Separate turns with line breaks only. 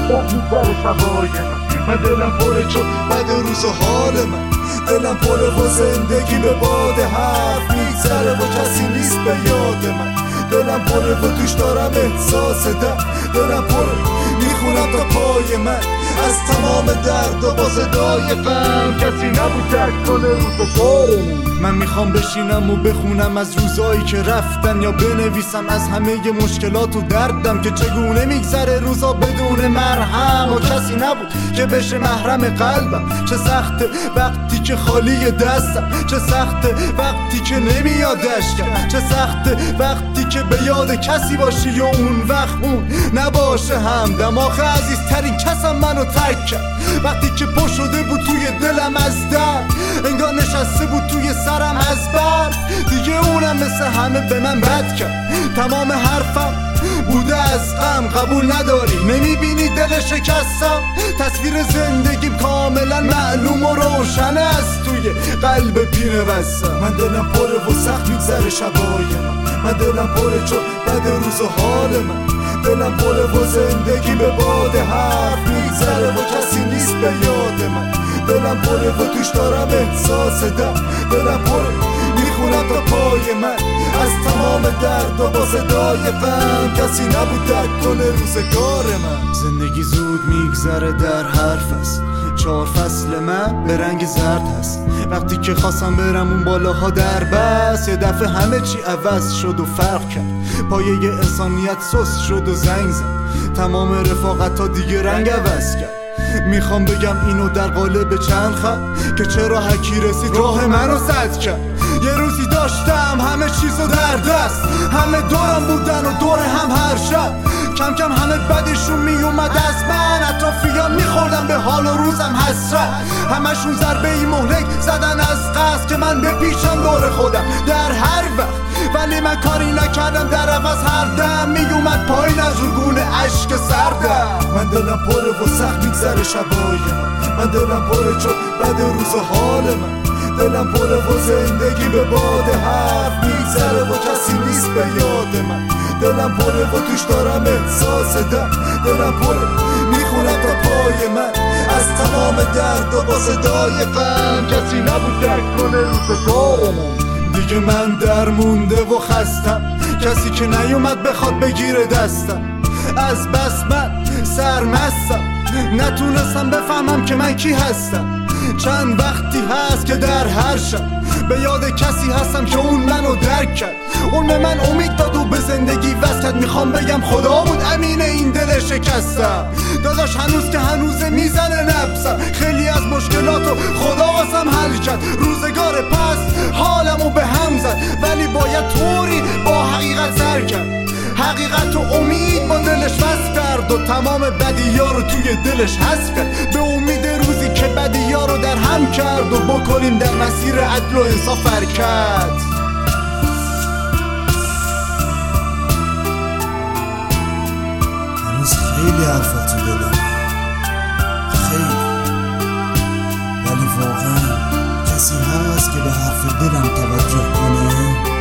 سخت می‌گذره شبای من دلم پره چون بد روز حال من دلم پره و زندگی به باد حرف میگذره و کسی نیست به یاد من دلم پره و توش دارم احساس دلم پره میخونم تا پای من از تمام درد و با صدای فهم کسی نبود درک کنه روزگار من میخوام بشینم و بخونم از روزایی که رفتن یا بنویسم از همه مشکلات و دردم که چگونه میگذره روزا بدون مرهم و کسی نبود که بشه محرم قلبم چه سخته وقتی که خالی دستم چه سخته وقتی که نمیاد اشکم چه سخته وقتی که به یاد کسی باشی و اون وقت اون نباشه همدم آخه عزیزترین کسم منو ترک کرد وقتی که پا شده بود توی دلم از درد انگار نشسته بود توی سرم از برد دیگه اونم مثل همه به من بد کرد تمام حرفم بوده از غم قبول نداری نمیبینی دل شکستم تصویر زندگیم کاملا معلوم و روشن است توی قلب پینه بستم من دلم پره و سخت میگذره شبای من دلم پره چون بد روز و حال من دلم پره و زندگی به باد حرف میگذره و کسی نیست به یاد من دلم پره و توش دارم احساس دلم پره میخونم تا پای من از تمام درد و با صدای غم کسی نبود درک کنه روزگار من زندگی زود میگذره در حرف است 4 فصل من به رنگ زرد هست وقتی که خواستم برم اون بالاها در بس یه دفعه همه چی عوض شد و فرق کرد پایه انسانیت سست شد و زنگ زد تمام رفاقت ها دیگه رنگ عوض کرد میخوام بگم اینو در قالب چند خط که چرا هکی رسید راه منو سد کرد یه روزی داشتم همه چیزو در دست همه دورم بودن و دور هم هر شب کم کم همه بدشون میومد از من اطرافیان میخوردم به حال و روزم حسرت همشون ضربه ای مهلک زدن از قصد که من بپیچم دور خودم در هر وقت ولی من کاری نکردم در عوض هر دم میومد پایین از رگون عشق سردم من دلم پره و سخت میگذره شبای من دلم پره چون بد روز حال من دلم پره و زندگی به باد حرف میگذره و کسی نیست به یاد من دلم پره و توش دارم احساس دلم پره میخونم تا پای من از تمام درد و با صدای غم کسی نبود درک کنه روزگار من دیگه من در مونده و خستم کسی که نیومد بخواد بگیره دستم از بس من سرمستم نتونستم بفهمم که من کی هستم چند وقتی هست که در هر شب به یاد کسی هستم که اون منو درک کرد اون به من امید داد و به زندگی وصل کرد میخوام بگم خدا بود امین این دل شکستم داداش هنوز که هنوزه میزنه نفسم خیلی از مشکلاتو خدا واسم حل کرد روزگار پس حالمو به هم زد ولی باید طوری با حقیقت سر کرد حقیقت و امید با دلش وصل کرد و تمام بدی‌ها رو توی دلش حذف کرد به امید روزی که بدی‌ها رو در هم کرد و بکنیم در مسیر عدل و انصاف حرکت
هنوز خیلی حرفا تو دلم خیلی ولی واقعا کسی هست که به حرف دلم توجه کنه